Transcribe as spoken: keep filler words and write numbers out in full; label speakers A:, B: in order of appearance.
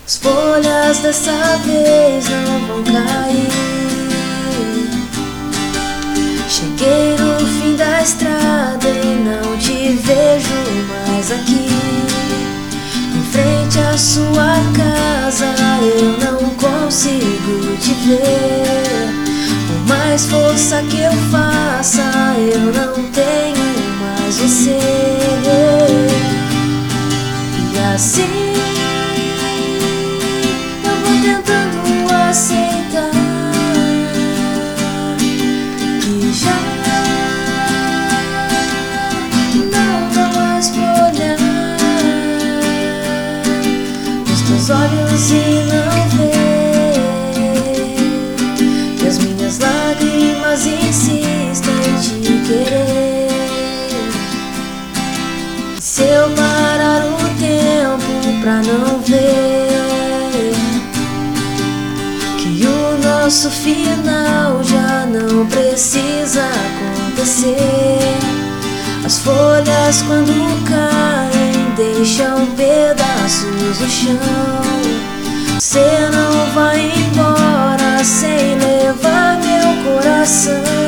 A: As folhas dessa vez não vão cair. Cheguei no fim da estrada e não te vejo mais aqui. Em frente à sua casa eu não consigo te ver. Por mais força que eu faça, eu não tenho mais você. E assim eu vou tentando aceitar que já não dá mais pra olhar nos teus olhos e não ver que as minhas lágrimas insistem em te querer. Se eu parar o tempo pra não ver que o nosso final já não precisa acontecer. As folhas quando caem deixam pedaços no chão. Você não vai embora sem levar meu coração.